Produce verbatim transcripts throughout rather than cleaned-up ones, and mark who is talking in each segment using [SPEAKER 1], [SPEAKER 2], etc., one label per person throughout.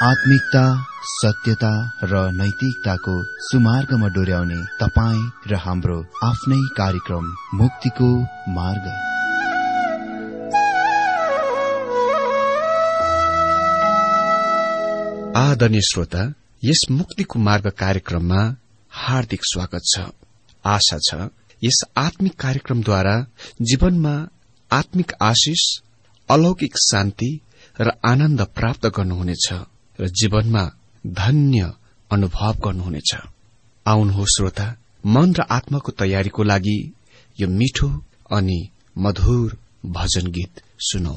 [SPEAKER 1] आत्मिकता, सत्यता र नैतिकताको सुमार्गमा डोर्याउने तपाईँ र हाम्रो आफ्नै कार्यक्रम मुक्तिको मार्ग।
[SPEAKER 2] आदरणीय श्रोता, यस मुक्तिको मार्ग कार्यक्रममा हार्दिक स्वागत छ। आशा छ यस आत्मिक कार्यक्रमद्वारा जीवनमा आत्मिक आशिष, अलौकिक शान्ति र आनन्द प्राप्त गर्नुहुनेछ र जीवनमा धन्य अनुभव गर्नुहुनेछ। आउनुहोस् श्रोता, मन र आत्माको तयारीको लागि यो मिठो अनि मधुर भजन गीत सुनौ।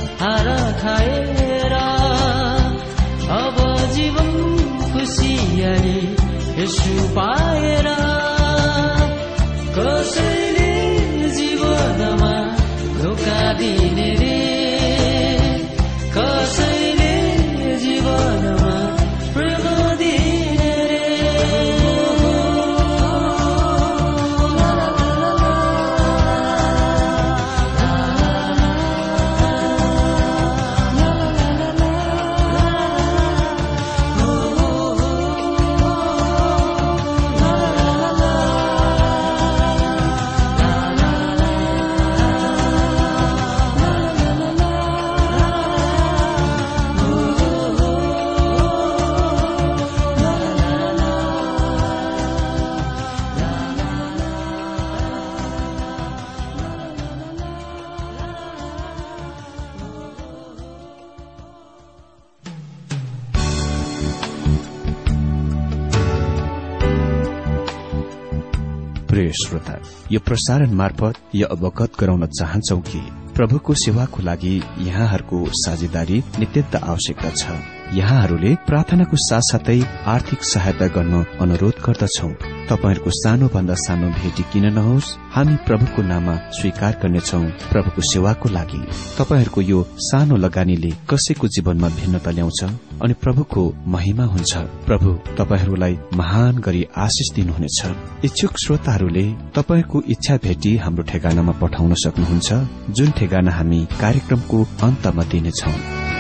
[SPEAKER 3] अब जीवन खुसिया
[SPEAKER 2] प्रिय श्रोता, यो प्रसारण मार्फत यो अवगत गराउन चाहन्छौ कि प्रभुको सेवाको लागि यहाँहरूको साझेदारी नित्यन्त आवश्यकता छ। यहाँहरूले प्रार्थनाको साथसाथै आर्थिक सहायता गर्न अनुरोध गर्दछौ। तपाईहरूको सानो भन्दा सानो भेटी किन नहोस्, हामी प्रभुको नाममा स्वीकार गर्नेछौ। प्रभुको सेवाको लागि तपाईहरूको यो सानो लगानीले कसैको जीवनमा भिन्नता ल्याउँछ अनि प्रभुको महिमा हुन्छ। प्रभु तपाईहरूलाई महान गरी आशिष दिनुहुनेछ। इच्छुक श्रोताहरूले तपाईहरूको इच्छा भेटी हाम्रो ठेगानामा पठाउन सक्नुहुन्छ, जुन ठेगाना हामी कार्यक्रमको अन्तमा दिनेछौ।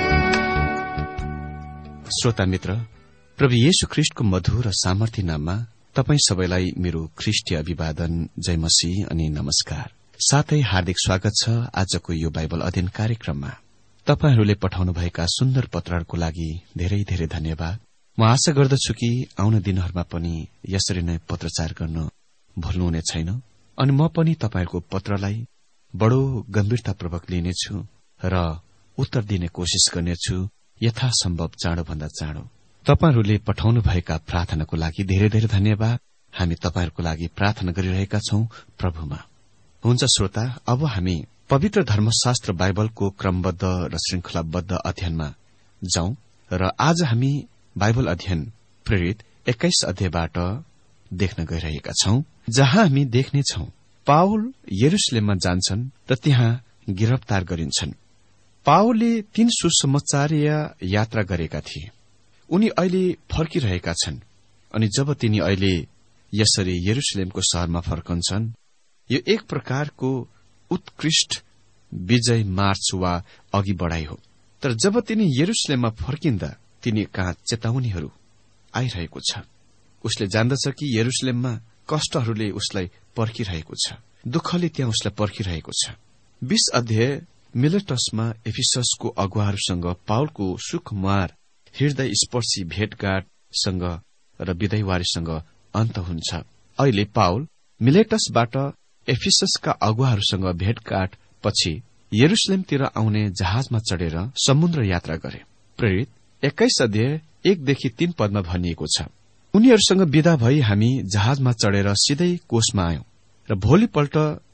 [SPEAKER 2] श्रोता मित्र, प्रभु येशू ख्रीष्टको मधुर र सामर्थ्य नाममा तपाई सबैलाई मेरो ख्रीष्टीय अभिवादन, जय मसीह अनि नमस्कार। साथै हार्दिक स्वागत छ आजको यो बाइबल अध्ययन कार्यक्रममा। तपाईहरूले पठाउनुभएका सुन्दर पत्रहरूको लागि धेरै धेरै धन्यवाद। म आशा गर्दछु कि आउने दिनहरूमा पनि यसरी नै पत्रचार गर्न भुल्नुहुने छैन अनि म पनि तपाईहरूको पत्रलाई बडो गम्भीरतापूर्वक लिनेछु र उत्तर दिने कोशिश गर्नेछु, यथासम्भव चाँडोभन्दा चाँडो। तपाईहरूले पठाउनुभएका प्रार्थनाको लागि धेरै धेरै धन्यवाद। हामी तपाईहरूको लागि प्रार्थना गरिरहेका छौं प्रभुमा। हुन्छ श्रोता, अब हामी पवित्र धर्मशास्त्र बाइबलको क्रमबद्ध र श्रृंखलाबद्ध अध्ययनमा जाउँ र आज हामी बाइबल अध्ययन प्रेरित एक्काइस अध्यायबाट देख्न गइरहेका छौं, जहाँ हामी देख्नेछौ पावल यरुशलेममा जान्छन् र त्यहाँ गिरफ्तार गरिन्छन्। पावलले तीन सुसमाचारीय यात्रा गरेका थिए। उनी अहिले फर्किरहेका छन् अनि जब तिनी अहिले यसरी यरुशलेमको शहरमा फर्कन्छन्, यो एक प्रकारको उत्कृष्ट विजय मार्च वा अघि बढ़ाई हो। तर जब तिनी यरुशलेममा फर्किन्दा तिनी कहाँ चेतावनीहरू आइरहेको छ। उसले जान्दछ कि यरुशलेममा कष्टहरूले उसलाई पर्खिरहेको छ, दुःखले त्यहाँ उसलाई पर्खिरहेको छ। बीस अध्याय मिलेटसमा एफिससको अगुवाहरूसँग पावलको सुकुमार हृदय स्पर्शी भेटघाटसँग र विदाईवारीसँग अन्त हुन्छ। अहिले पावल मिलेटसबाट एफिससका अगुवाहरूसँग भेटघाट पछि यरुशलेमतिर आउने जहाजमा चढेर समुद्र यात्रा गरे। प्रेरित एक्काइस अध्याय एकदेखि तीन पदमा भनिएको छ, उनीहरूसँग विदा भई हामी जहाजमा चढेर सिधै कोसमा आयौं र भोलिपल्ट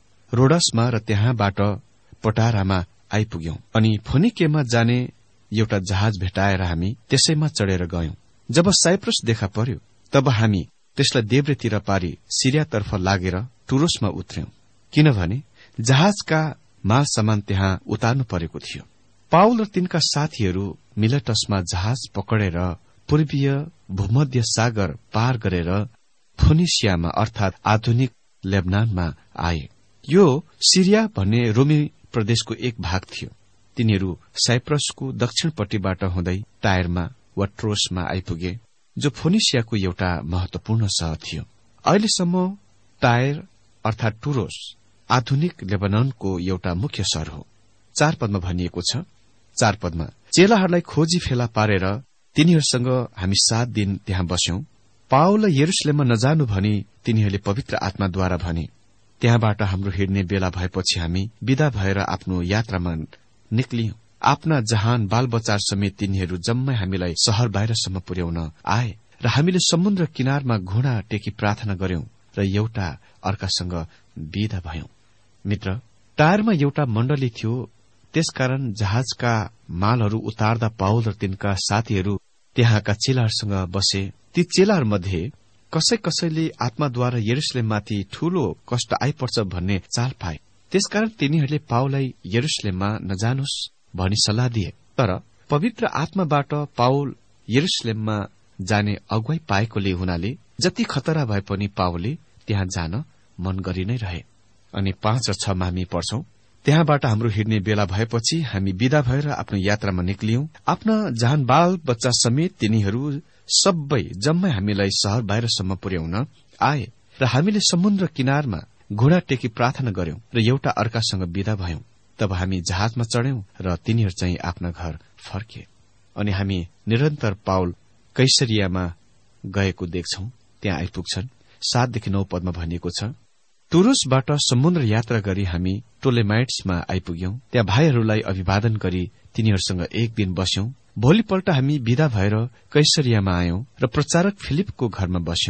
[SPEAKER 2] रोडसमा र त्यहाँबाट पटारामा आइपुग्यौं अनि फोनिकेमा जाने एउटा जहाज भेटाएर हामी त्यसैमा चढेर गयौं। जब साइप्रस देखा पर्यो तब हामी त्यसलाई देब्रेतिर पारी सिरियातर्फ लागेर टुरोसमा उत्र्यौं, किनभने जहाजका माल सामान त्यहाँ उतार्नु परेको थियो। पावल र तिनका साथीहरू मिलेटसमा जहाज पकडेर पूर्वीय भूमध्य सागर पार गरेर फोनिसियामा अर्थात आधुनिक लेबनानमा आए। यो सिरिया भन्ने रोमी प्रदेशको एक भाग थियो। तिनीहरू साइप्रसको दक्षिणपट्टिबाट हुँदै टायरमा वा ट्रोसमा आइपुगे, जो फोनिसियाको एउटा महत्वपूर्ण शहर थियो। अहिलेसम्म टायर अर्थात टुरोस आधुनिक लेबनानको एउटा मुख्य शहर हो। चार पदमा भनिएको छ, चार पदमा चेलाहरूलाई खोजी फेला पारेर तिनीहरूसँग हामी सात दिन त्यहाँ बस्यौं। पावललाई यरुशलेममा नजानु भनी तिनीहरूले पवित्र आत्माद्वारा भने। त्यहाँबाट हाम्रो हिँड्ने बेला भएपछि हामी विदा भएर आफ्नो यात्रामा निक्लियौं। आफ्ना जहान बालबच्चा समेत तिनीहरू जम्मै हामीलाई शहर बाहिरसम्म पुर्याउन आए र हामीले समुद्र किनारमा घुँडा टेकी प्रार्थना गर्यौं र एउटा अर्कासँग विदा भयौं। मित्र, टायरमा एउटा मण्डली थियो, त्यसकारण जहाजका मालहरू उतार्दा पावल र तिनका साथीहरू त्यहाँका चेलाहरूसँग बसे। ती चेलाहरूमध्ये कसै कसैले आत्माद्वारा यरुशलेममाथि ठूलो कष्ट आइपर्छ भन्ने चाल पाए। त्यसकारण तिनीहरूले पावललाई यरुशलेममा नजानुस् भनी सल्लाह दिए। तर पवित्र आत्माबाट पावल यरुशलेममा जाने अगुवाई पाएकोले हुनाले जति खतरा भए पनि पावलले त्यहाँ जान मन गरि नै रहे। अनि पाँच र छमा हामी पढ्छौं, त्यहाँबाट हाम्रो हिँड्ने बेला भएपछि हामी विदा भएर आफ्नो यात्रामा निक्लियौं। आफ्ना जहान बाल बच्चा समेत तिनीहरू सबै जम्मै हामीलाई शहर बाहिरसम्म पुर्याउन आए र हामीले समुद्र किनारमा घुँडा टेकी प्रार्थना गर्यौं र एउटा अर्कासँग विदा भयौं। तब हामी जहाजमा चढ्यौं र तिनीहरू चाहिँ आफ्ना घर फर्के। अनि हामी निरन्तर पावल कैसरियामा गएको देख्छौं। त्यहाँ आइपुग्छन्। सातदेखि नौ पदमा भनिएको छ, टुरोसबाट समुद्र यात्रा गरी हामी टोलेमाइट्समा आइपुग्यौं। त्यहाँ भाइहरूलाई अभिवादन गरी तिनीहरूसँग एक दिन बस्यौं। भोलिपल्ट हामी विदा भएर कैसरियामा आयौं र प्रचारक फिलिपको घरमा बस्यौं।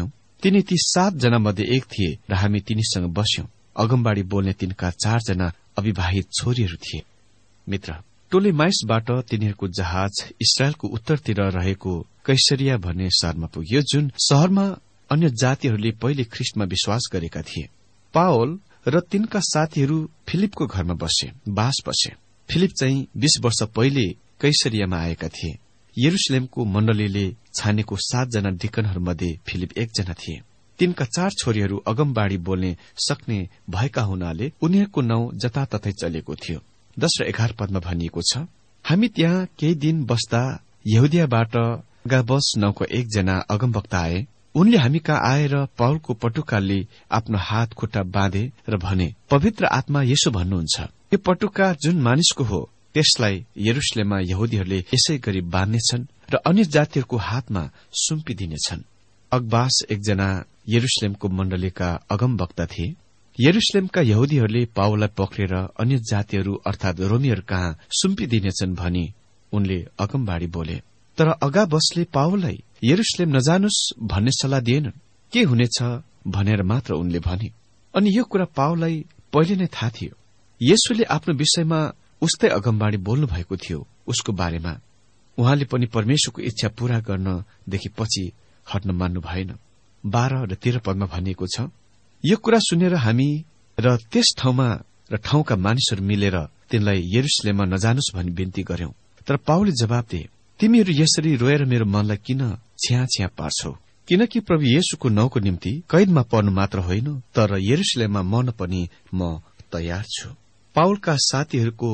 [SPEAKER 2] तिनी ती सातजना मध्ये एक थिए र हामी तिनीसँग बस्यौं। अगमबाडी बोल्ने तिनका चारजना अविवाहित छोरीहरू थिए। मित्र, टोलेमाइसबाट तिनीहरूको जहाज इस्राएलको उत्तरतिर रहेको कैसरिया भन्ने शहरमा पुग्यो, जुन शहरमा अन्य जातिहरूले पहिले ख्रिस्टमा विश्वास गरेका थिए। पावल र तिनका साथीहरू फिलिपको घरमा बसे बास बसे। फिलिप चाहिँ बीस वर्ष पहिले कैसरियामा आएका थिए। यरुशलेमको मण्डलीले छानेको सातजना डिकनहरूमध्ये फिलिप एकजना थिए। तिनका चार छोरीहरू अगमबाडी बोल्ने सक्ने भएका हुनाले उनीहरूको नाउँ जताततै चलेको थियो। दश र एघार पदमा भनिएको छ, हामी त्यहाँ केही दिन बस्दा यहुदियाबाट गाबस नाउँको एकजना अगमवक्ता आए। उनले हामी कहाँ आएर पाउलको पटुकाले आफ्नो हात खुट्टा बाँधे र भने, पवित्र आत्मा यसो भन्नुहुन्छ, यो पटुका जुन मानिसको हो त्यसलाई यरुशलेममा यहुदीहरूले यसै गरी बाँध्नेछन् र अन्य जातिहरूको हातमा सुम्पिदिनेछन्। अगबास एकजना यरुशलेमको मण्डलीका अगमवक्ता थिए। यरुशलेमका यहुदीहरूले पावललाई पक्रेर अन्य जातिहरू अर्थात रोमीहरू कहाँ सुम्पिदिनेछन् भनी उनले अगमबाडी बोले। तर अगाबसले पावललाई यरुशलेम नजानुस् भन्ने सल्लाह दिएनन्। के हुनेछ भनेर मात्र उनले भने। अनि यो कुरा पावललाई पहिले नै थाहा थियो। येशूले आफ्नो विषयमा उस्तै अगमबाडी बोल्नु भएको थियो। उसको बारेमा उहाँले पनि परमेश्वरको इच्छा पूरा गर्नदेखि पछि हट्न मान्नु भएन। बाह्र र तेह्र पदमा भनिएको छ, यो कुरा सुनेर हामी र त्यस ठाउँमा र ठाउँका मानिसहरू मिलेर तिनलाई यरुशलेममा नजानुस् भनी बिन्ती गर्यौं। तर पावलले जवाब दिए, तिमीहरू यसरी रोएर मेरो मनलाई किन छ्या छ्या पार्छौ? किनकि प्रभु येशूको नाउँको निम्ति कैदमा पर्नु मात्र होइन, तर यरुशलेममा मर्न पनि म तयार छु। पावलका साथीहरूको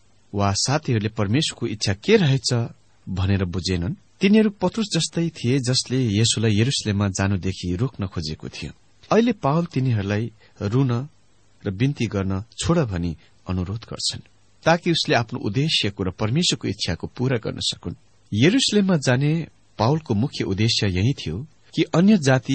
[SPEAKER 2] वा साथीहरूले परमेश्वरको इच्छा के रहेछ भनेर बुझेनन्। तिनीहरू पत्रुस जस्तै थिए जसले येशूलाई यरुशलेममा जानुदेखि रोक्न खोजेको थियो। अहिले पावल तिनीहरूलाई रुन र बिन्ती गर्न छोड भनी अनुरोध गर्छन्, ताकि उसले आफ्नो उद्देश्यको र परमेश्वरको इच्छाको पूरा गर्न सकुन्। यरुशलेममा जाने पावलको मुख्य उद्देश्य यही थियो कि अन्य जाति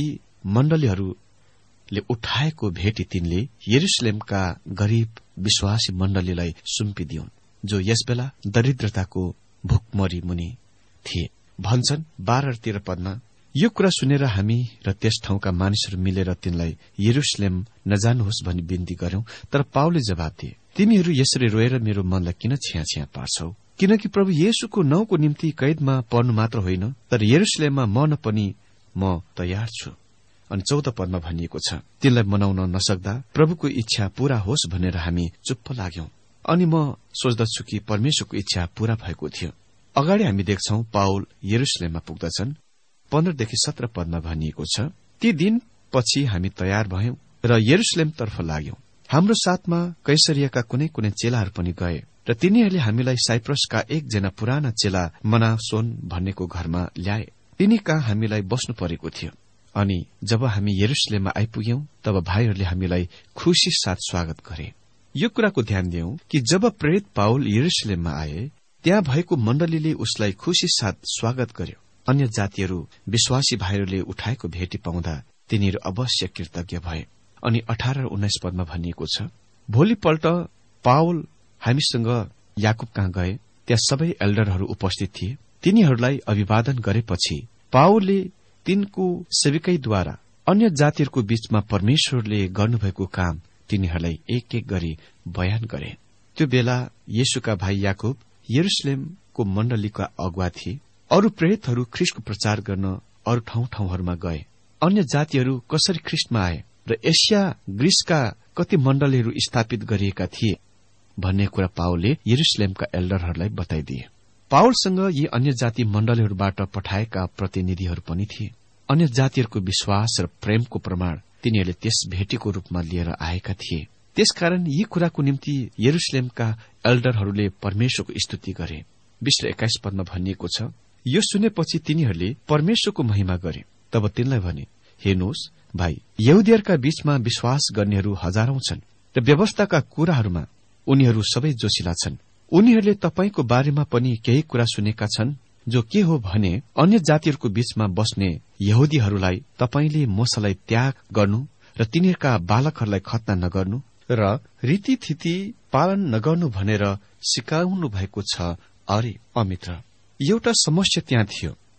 [SPEAKER 2] मण्डलीहरूले उठाएको भेटी तिनले यरुशलेमका गरीब विश्वासी मण्डलीलाई सुम्पिदिउन्, जो यसबेला दरिद्रताको भुकमरी मुनि थिए। भन्छन् बाह्र र तेह्र पदमा, यो कुरा सुनेर हामी र त्यस ठाउँका मानिसहरू मिलेर तिनलाई यरुशलेम नजानुहोस् भनी बिन्ती गर्यौं। तर पावलले जवाब दिए, तिमीहरू यसरी रोएर मेरो मनलाई किन छ्या छ्या पार्छौ? किनकि प्रभु येशूको नाउँको निम्ति कैदमा पर्नु मात्र होइन, तर यरुशलेममा मर्न पनि म तयार छु। अनि चौध पदमा भनिएको छ, तिनलाई मनाउन नसक्दा प्रभुको इच्छा पूरा होस् भनेर हामी चुप्प लाग्यौं। अनि म सोच्दछु कि परमेश्वरको इच्छा पूरा भएको थियो। अगाडि हामी देख्छौं पावल यरुशलेममा पुग्दछन्। पन्ध्रदेखि सत्र पदमा भनिएको छ, ती दिन पछि हामी तयार भयौं र यरुशलेमतर्फ लाग्यौं। हाम्रो साथमा कैसरियाका कुनै कुनै चेलाहरू पनि गए र तिनीहरूले हामीलाई साइप्रसका एकजना पुराना चेला मनासोन भन्नेको घरमा ल्याए। तिनी कहाँ हामीलाई बस्नु परेको थियो। अनि जब हामी यरुशलेममा आइपुग्यौं तब भाइहरूले हामीलाई खुशी साथ स्वागत गरे। यो कुराको ध्यान दियौं कि जब प्रेरित पावल यरुशलेममा आए, त्यहाँ भएको मण्डलीले उसलाई खुशी साथ स्वागत गर्यो। अन्य जातिहरू विश्वासी भाइहरूले उठाएको भेटी पाउँदा तिनीहरू अवश्य कृतज्ञ भए। अनि अठार र उन्नाइस पदमा भनिएको छ, भोलिपल्ट पावल हामीसँग याकुब कहाँ गए। त्यहाँ सबै एल्डरहरू उपस्थित थिए। तिनीहरूलाई अभिवादन गरेपछि पावलले तिनको सेविकैद्वारा अन्य जातिहरूको बीचमा परमेश्वरले गर्नुभएको काम तिनीहरूलाई एक एक गरी बयान गरे। त्यो बेला येशूका भाइ याकुब यरुशलेमको मण्डलीका अगुवा थिए। अरू प्रेरितहरू ख्रिस्टको प्रचार गर्न अरू ठाउँ ठाउँहरूमा गए। अन्य जातिहरू कसरी ख्रिस्टमा आए र एसिया ग्रीसका कति मण्डलीहरू स्थापित गरिएका थिए भन्ने कुरा पावलले यरुशलेमका एल्डरहरूलाई बताइदिए। पावलसँग यी अन्य जाति मण्डलीहरूबाट पठाएका प्रतिनिधिहरू पनि थिए। अन्य जातिहरूको विश्वास र प्रेमको प्रमाण तिनीहरूले त्यस भेटीको रूपमा लिएर आएका थिए। त्यसकारण यी कुराको निम्ति यरुशलेमका एल्डरहरूले परमेश्वरको स्तुति गरे। बीस र एक्काइस पदमा भनिएको छ, यो सुनेपछि तिनीहरूले परमेश्वरको महिमा गरे। तब तिनलाई भने, हेर्नुहोस् भाइ, यहुदीहरूका बीचमा विश्वास गर्नेहरू हजारौं छन् र व्यवस्थाका कुराहरूमा उनीहरू सबै जोशिला छन्। उनीहरूले तपाईंको बारेमा पनि केही कुरा सुनेका छन्, जो के हो भने अन्य जातिहरूको बीचमा बस्ने यहुदीहरूलाई तपाईंले मोसालाई त्याग गर्नु र तिनीहरूका बालकहरूलाई खतना नगर्नु र रीतिथिति पालन नगर्नु भनेर सिकाउनु भएको छ। अरे अमित्र, एउटा समस्या त्यहाँ थियो।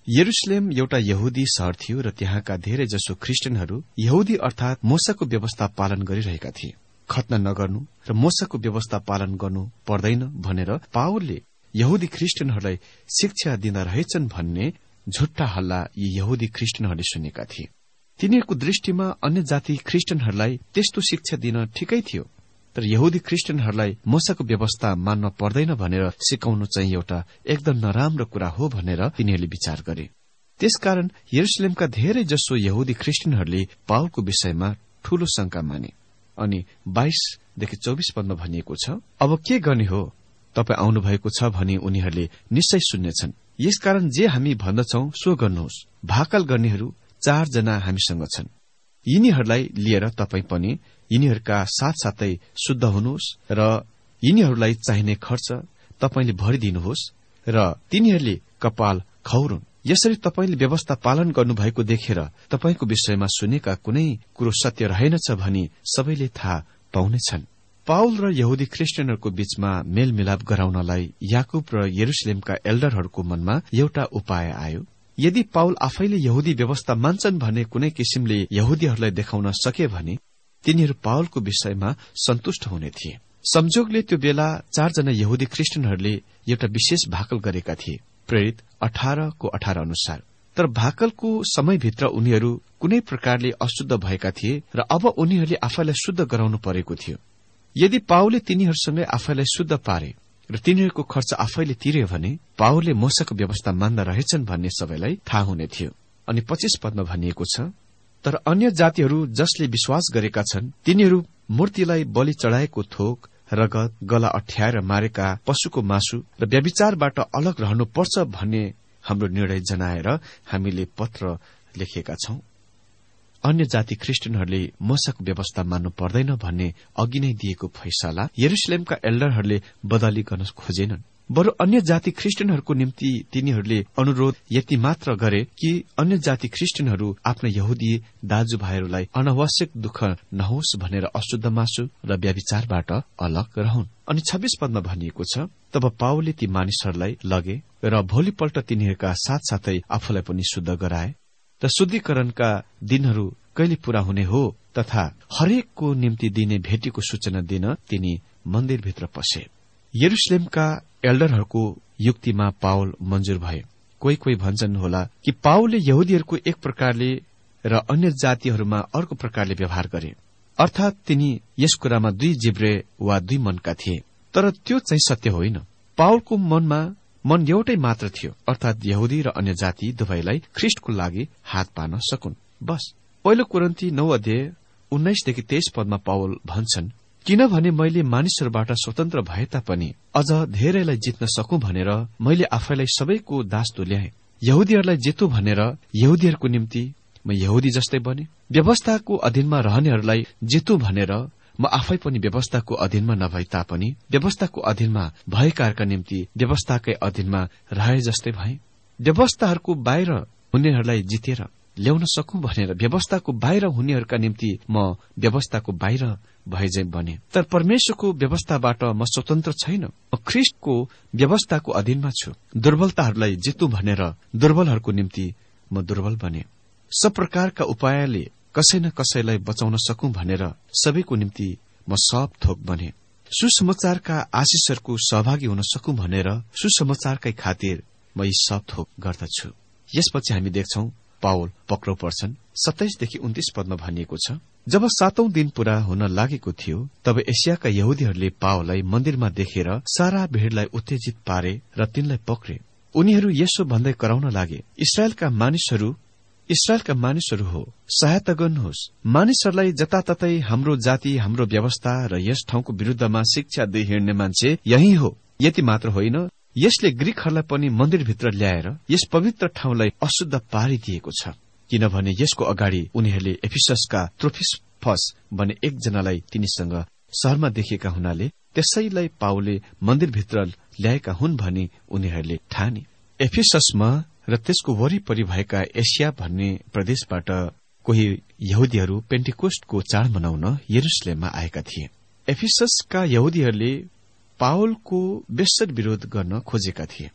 [SPEAKER 2] यरुशलेम एउटा यहुदी शहर थियो र त्यहाँका धेरै जसो ख्रिस्टियनहरू यहुदी अर्थात मोसाको व्यवस्था पालन गरिरहेका थिए। खतना नगर्नु र मोसाको व्यवस्था पालन गर्नु पर्दैन भनेर पावलले यहुदी ख्रिस्टियनहरूलाई शिक्षा दिँदा रहेछन् भन्ने झुट्टा हल्ला यी यहुदी ख्रिस्टियनहरूले सुनेका थिए। तिनीहरूको दृष्टिमा अन्य जाति ख्रिस्टियनहरूलाई त्यस्तो शिक्षा दिन ठिकै थियो, तर यहुदी ख्रिस्टियनहरूलाई मोसाको व्यवस्था मान्न पर्दैन भनेर सिकाउनु चाहिँ एउटा एकदम नराम्रो कुरा हो भनेर तिनीहरूले विचार गरे। त्यसकारण यरुशलेमका धेरै जसो यहुदी ख्रिस्टियनहरूले पावलको विषयमा ठूलो शंका माने। अनि बाइसदेखि चौबिस पदमा भनिएको छ, अब के गर्ने हो, तपाईँ आउनुभएको छ भनी उनीहरूले निश्चय सुन्नेछन्। यसकारण जे हामी भन्दछौ सो गर्नुहोस्। भाकल गर्नेहरू चारजना हामीसँग छन्। यिनीहरूलाई लिएर तपाईँ पनि यिनीहरूका साथसाथै शुद्ध हुनुहोस् र यिनीहरूलाई चाहिने खर्च तपाईले भरिदिनुहोस् र तिनीहरूले कपाल खौरुन्। यसरी तपाईले व्यवस्था पालन गर्नुभएको देखेर तपाईको विषयमा सुनेका कुनै कुरो सत्य रहेनछ भनी सबैले थाहा पाउनेछन्। पाउल र यहुदी ख्रिस्टियनहरूको बीचमा मेलमिलाप गराउनलाई याकुब र यरुशलेमका एल्डरहरूको मनमा एउटा उपाय आयो। यदि पाउल आफैले यहुदी व्यवस्था मान्छन् भन्ने कुनै किसिमले यहुदीहरूलाई देखाउन सके भने तिनीहरू पाउलको विषयमा सन्तुष्ट हुने थिए। संजोगले त्यो बेला चारजना यहुदी ख्रिस्टियनहरूले एउटा विशेष भाकल गरेका थिए, प्रेरित अठारको अठार अनुसार। तर भाकलको समयभित्र उनीहरू कुनै प्रकारले अशुद्ध भएका थिए र अब उनीहरूले आफैलाई शुद्ध गराउनु परेको थियो। यदि पाउलले तिनीहरूसँगै आफैलाई शुद्ध पारे र तिनीहरूको खर्च आफैले तिरे भने पाउलले मोसाको व्यवस्था मान्दा रहेछन् भन्ने सबैलाई थाहा हुने थियो। अनि पच्चीस पदमा भनिएको छ, तर अन्य जातिहरू जसले विश्वास गरेका छन् तिनीहरू मूर्तिलाई बलि चढ़ाएको थोक, रगत, गला अठ्याएर मारेका पशुको मासु र व्यभिचारबाट अलग रहनुपर्छ भन्ने हाम्रो निर्णय जनाएर हामीले पत्र लेखेका छौं। अन्य जाति ख्रिस्टियनहरूले मोसाको व्यवस्था मान्नु पर्दैन भन्ने अघि नै दिएको फैसला यरुशलेमका एल्डरहरूले बदली गर्न खोजेनन्। बरु अन्य जाति ख्रिस्टियनहरूको निम्ति तिनीहरूले अनुरोध यति मात्र गरे कि अन्य जाति ख्रिस्टियनहरू आफ्ना यहुदी दाजुभाइहरूलाई अनावश्यक दुःख नहोस् भनेर अशुद्ध मासु र व्यभिचारबाट अलग रहन्। अनि छब्बीस पदमा भनिएको छ, तब पाउलले ती मानिसहरूलाई लगे र भोलिपल्ट तिनीहरूका साथसाथै आफूलाई पनि शुद्ध गराए र शुद्धिकरणका दिनहरू कहिले पूरा हुने हो तथा हरेकको निम्ति दिने भेटीको सूचना दिन तिनी मन्दिरभित्र पसे। यरुशलेमका एल्डरहरूको युक्तिमा पाउल मन्जुर भए। कोही कोही भन्छन् होला कि पाउलले यहुदीहरूको एक प्रकारले र अन्य जातिहरूमा अर्को प्रकारले व्यवहार गरे, अर्थात तिनी यस कुरामा दुई जिब्रे वा दुई मनका थिए। तर त्यो चाहिँ सत्य होइन। पाउलको मनमा मन एउटै मात्र थियो, अर्थात यहुदी र अन्य जाति दुवैलाई ख्रिस्टको लागि हात पार्न सकुन्, बस। पहिलो कोरिन्थी नौ अध्याय उन्नाइसदेखि तेइस पदमा पाउल भन्छन्, किनभने मैले मानिसहरूबाट स्वतन्त्र भए तापनि अझ धेरैलाई जित्न सकूं भनेर मैले आफैलाई सबैको दास तुल्याएँ। यहुदीहरूलाई जितु भनेर यहुदीहरूको निम्ति म यहुदी जस्तै बने। व्यवस्थाको अधीनमा रहनेहरूलाई जितु भनेर म आफै पनि व्यवस्थाको अधीनमा नभए तापनि व्यवस्थाको अधीनमा भएकाहरूका निम्ति व्यवस्थाकै अधीनमा रहे जस्तै भए। व्यवस्थाहरूको बाहिर हुनेहरूलाई जितेर ल्याउन सकूं भनेर व्यवस्थाको बाहिर हुनेहरूका निम्ति म व्यवस्थाको बाहिर भएझै बने। तर परमेश्वरको व्यवस्थाबाट म स्वतन्त्र छैन, म ख्रिस्टको व्यवस्थाको अधीनमा छु। दुर्बलताहरूलाई जितु भनेर दुर्बलहरूको निम्ति म दुर्बल बने। सब प्रकारका उपायले कसै न कसैलाई बचाउन सकूं भनेर सबैको निम्ति म सब थोक बने। सुसमाचारका आशिषहरूको सहभागी हुन सकूं भनेर सुसमाचारकै खातिर म यी सब थोक गर्दछु। यसपछि हामी देख्छौं पाउल पक्राउ पर्छन्। सत्ताइसदेखि उन्तीस पदमा भनिएको छ, जब सातौं दिन पूरा हुन लागेको थियो तब एसियाका यहुदीहरूले पावललाई मन्दिरमा देखेर सारा भीड़लाई उत्तेजित पारे र तिनलाई पक्रे। उनीहरू यसो भन्दै कराउन लागे, इस्राएलका मानिसहरू इस्राएलका मानिसहरू हो, सहायता गर्नुहोस्। मानिसहरूलाई जताततै हाम्रो जाति, हाम्रो व्यवस्था र यस ठाउँको विरूद्धमा शिक्षा दिई हिँड्ने मान्छे यही हो। यति मात्र होइन, यसले ग्रीकहरूलाई पनि मन्दिरभित्र ल्याएर यस पवित्र ठाउँलाई अशुद्ध पारिदिएको छ, किनभने यसको अगाडि उनीहरूले एफिससका त्रोफिमस भन्ने एकजनालाई तिनीसँग शहरमा देखेका हुनाले त्यसैलाई पाउलले मन्दिरभित्र ल्याएका हुन् भनी उनीहरूले ठाने। एफिससमा र त्यसको वरिपरि भएका एसिया भन्ने प्रदेशबाट कोही यहुदीहरू पेन्टिकोस्टको चाड मनाउन यरुशलेममा आएका थिए। एफिससका यहुदीहरूले पाउलको बेस्सर विरोध गर्न खोजेका थिए।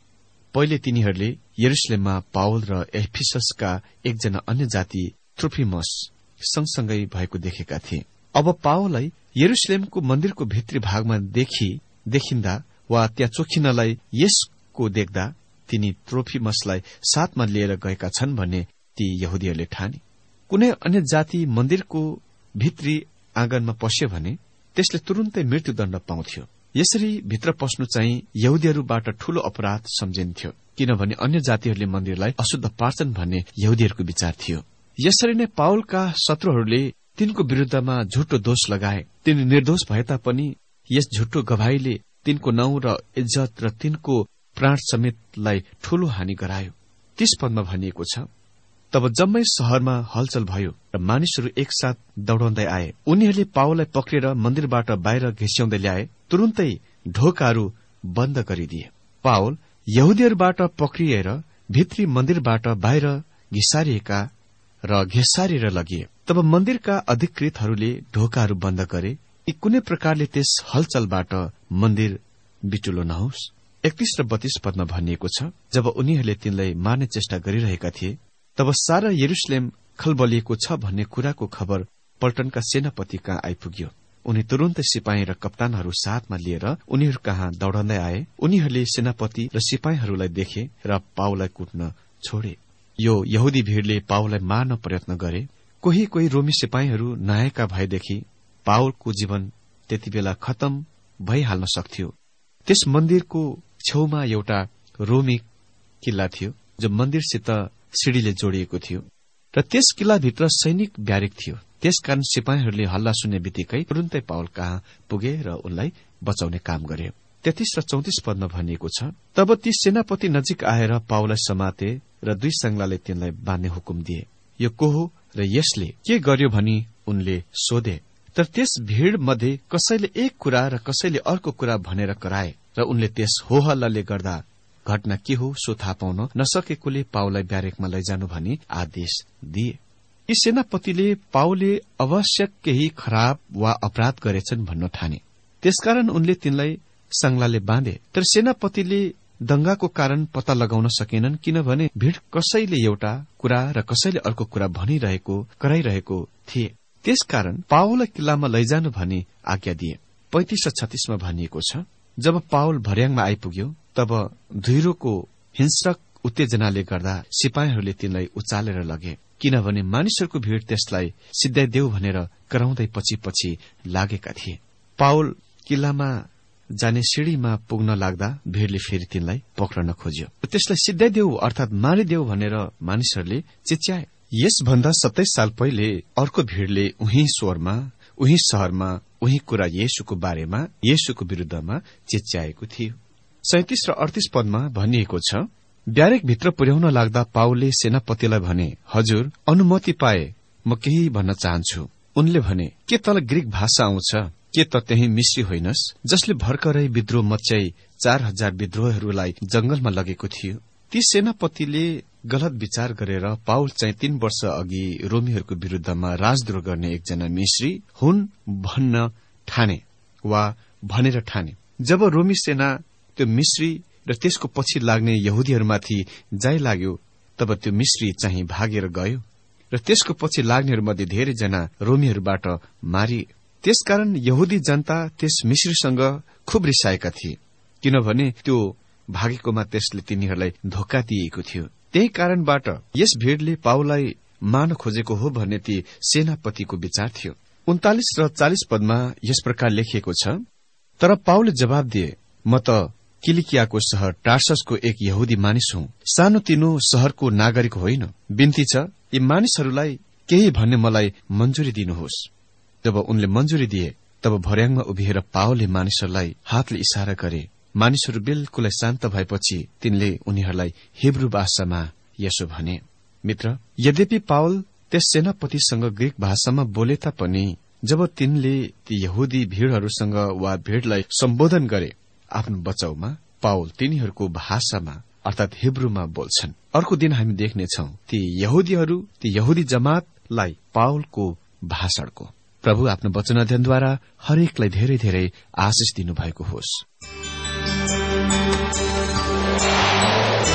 [SPEAKER 2] पहिले तिनीहरूले यरुशलेममा पावल र एफिससका एकजना अन्य जाति त्रोफिमस सँगसँगै भएको देखेका थिए। अब पावललाई यरुशलेमको मन्दिरको भित्री भागमा देखि देखिन्दा वा त्यहाँ चोखिनलाई यसको देख्दा तिनी त्रोफिमसलाई साथमा लिएर गएका छन् भन्ने ती यहुदीहरूले ठाने। कुनै अन्य जाति मन्दिरको भित्री आँगनमा पस्यो भने त्यसले तुरुन्तै मृत्युदण्ड पाउँथ्यो। यसरी भित्र पस्नु चाहिँ यहुदीहरूबाट ठूलो अपराध सम्झिन्थ्यो, किनभने अन्य जातिहरूले मन्दिरलाई अशुद्ध पार्छन् भन्ने यहुदीहरूको विचार थियो। यसरी नै पावलका शत्रुहरूले तिनको विरूद्धमा झुटो दोष लगाए। तिनी निर्दोष भए तापनि यस झुटो गवाहीले तिनको नाउँ र इज्जत र तिनको प्राण समेतलाई ठूलो हानि गरायो। तीस पदमा भनिएको छ, तब जम्मै शहरमा हलचल भयो र मानिसहरू एकसाथ दौड़ाउँदै आए। उनीहरूले पावललाई पक्रेर मन्दिरबाट बाहिर घिस्याउँदै ल्याए। तुरुन्तै ढोकाहरू बन्द गरिदिए। पावल यहुदीहरूबाट पक्रिएर भित्री मन्दिरबाट बाहिर घिसारिएका र घिसारेर लगिए। तब मन्दिरका अधिकृतहरूले ढोकाहरू बन्द गरे कि कुनै प्रकारले त्यस हलचलबाट मन्दिर बिटुलो नहोस्। एकतीस र बत्तीस पदमा भनिएको छ, जब उनीहरूले तिनलाई मार्ने चेष्टा गरिरहेका थिए तब सारा यरुशलेम खलबलिएको छ भन्ने कुराको खबर पल्टनका सेनापति कहाँ आइपुग्यो। उनी तुरुन्तै सिपाही र कप्तानहरू साथमा लिएर उनीहरू कहाँ दौड़ाउँदै आए। उनीहरूले सेनापति र सिपाहीहरूलाई देखे र पावललाई कुट्न छोडे। यो यहुदी भीड़ले पावललाई मार्न प्रयत्न गरे। कोही कोही रोमी सिपाहीहरू नआएका भएदेखि पावलको जीवन त्यति बेला खतम भइहाल्न सक्थ्यो। त्यस मन्दिरको छेउमा एउटा रोमी किल्ला थियो जो मन्दिरसित सिडीले जोडिएको थियो र त्यस किल्लाभित्र सैनिक ब्यारेक थियो। त्यसकारण सिपाहीहरूले हल्ला सुन्ने बित्तिकै तुरुन्तै पावल कहाँ पुगे र उनलाई बचाउने काम गरे। तेत्तीस र चौतिस पदमा भनिएको छ, तब ती सेनापति नजिक आएर पावललाई समाते र दुई सांग्लाले तिनलाई बाँध्ने हुकुम दिए। यो को हो र यसले के गर्यो भनी उनले सोधे। तर त्यस भीड़ मध्ये कसैले एक कुरा र कसैले अर्को कुरा भनेर कराए र उनले त्यस होहल्लाले गर्दा घटना के हो सो थाहा पाउन नसकेकोले पावललाई ब्यारेकमा लैजानु भनी आदेश दिए। यी सेनापतिले पावलले आवश्यक केही खराब वा अपराध गरेछन् भन्न ठाने। त्यसकारण उनले तिनलाई सांग्लाले बाँधे। तर सेनापतिले दंगाको कारण पत्ता लगाउन सकेनन्, किनभने भीड़ कसैले एउटा कुरा र कसैले अर्को कुरा भनिरहेको कराइरहेको थिए। त्यसकारण पावललाई किल्लामा लैजानु भनी आज्ञा दिए। पैंतिस र छत्तीसमा भनिएको छ, जब पावल भर्याङमा आइपुग्यो तब धुइरोको हिंस्रक उत्तेजनाले गर्दा सिपाहीहरूले तिनलाई उचालेर लगे, किनभने मानिसहरूको भीड़ त्यसलाई सिद्धाइदेऊ भनेर कराउँदै पछि पछि लागेका थिए। पावल किल्लामा जाने सिडीमा पुग्न लाग्दा भीड़ले फेरि तिनलाई पक्रन खोज्यो। त्यसलाई सिद्धाइदेऊ अर्थात मारिदेऊ भनेर मानिसहरूले चिच्याए। यसभन्दा सत्ताइस साल पहिले अर्को भीड़ले उही स्वरमा उही शहरमा उही कुरा येशूको बारेमा येशूको विरूद्धमा चिच्याएको थियो। सैंतिस र अडतीस पदमा भनिएको छ, ब्यारेक भित्र पुर्याउन लाग्दा पावलले सेनापतिलाई भने, हजुर अनुमति पाए म केही भन्न चाहन्छु। उनले भने, के तल ग्रीक भाषा आउँछ? के त त्यही मिश्री होइनस् जसले भर्खरै विद्रोह मच्याई चार हजार विद्रोहीहरूलाई जंगलमा लगेको थियो? ती सेनापतिले गलत विचार गरेर पावल चाहिँ तीन वर्ष अघि रोमीहरूको विरूद्धमा राजद्रोह गर्ने एकजना मिश्री हुन् भन्न ठाने वा भनेर ठाने। जब रोमी सेना त्यो मिश्री र त्यसको पछि लाग्ने यहुदीहरूमाथि जाइ लाग्यो तब त्यो मिश्री चाहिँ भागेर गयो र त्यसको पछि लाग्नेहरूमध्ये धेरैजना रोमीहरूबाट मारिए। त्यसकारण यहुदी जनता त्यस मिश्रीसँग खुब रिसाएका थिए, किनभने त्यो भागेकोमा त्यसले तिनीहरूलाई धोका दिएको थियो। त्यही कारणबाट यस भीड़ले पावललाई मार्न खोजेको हो भन्ने ती सेनापतिको विचार थियो। उन्तालिस र चालिस पदमा यस प्रकार लेखिएको छ, तर पावलले जवाब दिए, म त किलिकियाको शहर टार्ससको एक यहुदी मानिस हुँ, सानोतिनो शहरको नागरिक होइन। बिन्ती छ यी मानिसहरूलाई केही भन्ने मलाई मञ्जुरी दिनुहोस्। जब उनले मञ्जुरी दिए तब भर्याङमा उभिएर पावलले मानिसहरूलाई हातले इशारा गरे। मानिसहरू बिल्कुलै शान्त भएपछि तिनले उनीहरूलाई हिब्रू भाषामा यसो भने। मित्र, यद्यपि पावल त्यस सेनापतिसँग ग्रीक भाषामा बोले तापनि जब तिनले ती यहुदी भीड़हरूसँग वा भीड़लाई सम्बोधन गरे आफ्नो बचाउमा, पावल तिनीहरूको भाषामा अर्थात हिब्रूमा बोल्छन्। अर्को दिन हामी देख्नेछौ ती यहुदीहरू ती यहुदी जमातलाई पावलको भाषणको। प्रभु आफ्नो वचन अध्ययनद्वारा हरेकलाई धेरै धेरै आशिष दिनुभएको होस्।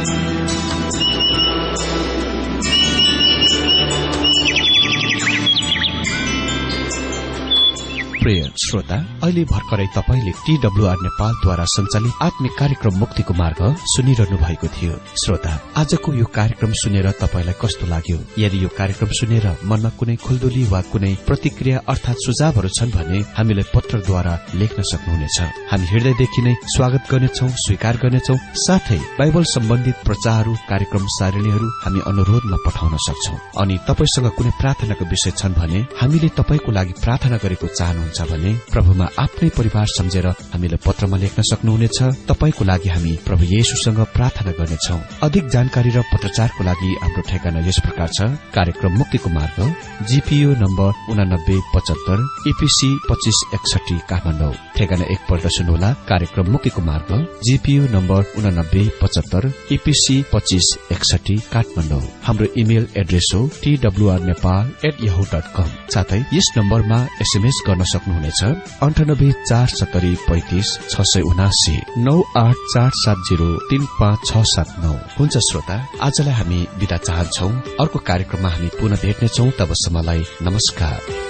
[SPEAKER 2] प्रिय श्रोता, अहिले भर्खरै तपाईले टीडब्ल्यूआर नेपालद्वारा सञ्चालित आत्मिक कार्यक्रम मुक्तिको मार्ग सुनिरहनु भएको थियो। श्रोता, आजको यो कार्यक्रम सुनेर तपाईलाई कस्तो लाग्यो? यदि यो कार्यक्रम सुनेर मनमा कुनै खुल्दुली वा कुनै प्रतिक्रिया अर्थात सुझावहरू छन् भने हामीलाई पत्रद्वारा लेख्न सक्नुहुनेछ। हामी हृदयदेखि नै स्वागत गर्नेछौं, स्वीकार गर्नेछौं। साथै बाइबल सम्बन्धित प्रचारहरू, कार्यक्रम सारणीहरू हामी अनुरोधमा पठाउन सक्छौं। अनि तपाईसँग कुनै प्रार्थनाको विषय छन् भने हामीले तपाईको लागि प्रार्थना गरेको चाहनुहुन्छ भने प्रभुमा आफ्नै परिवार सम्झेर हामीलाई पत्रमा लेख्न सक्नुहुनेछ। तपाईको लागि हामी प्रभु येशूसँग प्रार्थना गर्नेछौं। अधिक जानकारी र पत्रचारको लागि हाम्रो ठेगाना यस प्रकार छ। कार्यक्रम मुक्तिको मार्ग, जीपीओ नम्बर उनानब्बे पचहत्तर, ईपीसी पच्चीस एकसठी, काठमाडौँ। ठेगाना एकपल्ट सुन्नुहोला। कार्यक्रम मुक्तिको मार्ग, जीपीओ नम्बर उनानब्बे पचहत्तर, ईपीसी पच्चीस एकसठी, काठमाडौँ। हाम्रो इमेल एड्रेस हो TWR Nepal at Yahoo dot com. साथै यस नम्बरमा एसएमएस गर्न सक्नुहुनेछ अन्ठानब्बे चार सत्तरी पैंतिस छ सय उनासी नौ आठ चार सात जीरो तीन पाँच छ सात नौ। हुन्छ श्रोता, आजलाई हामी बिदा चाहन्छौ। अर्को कार्यक्रममा हामी पुनः भेट्नेछौ। तबसम्मलाई नमस्कार।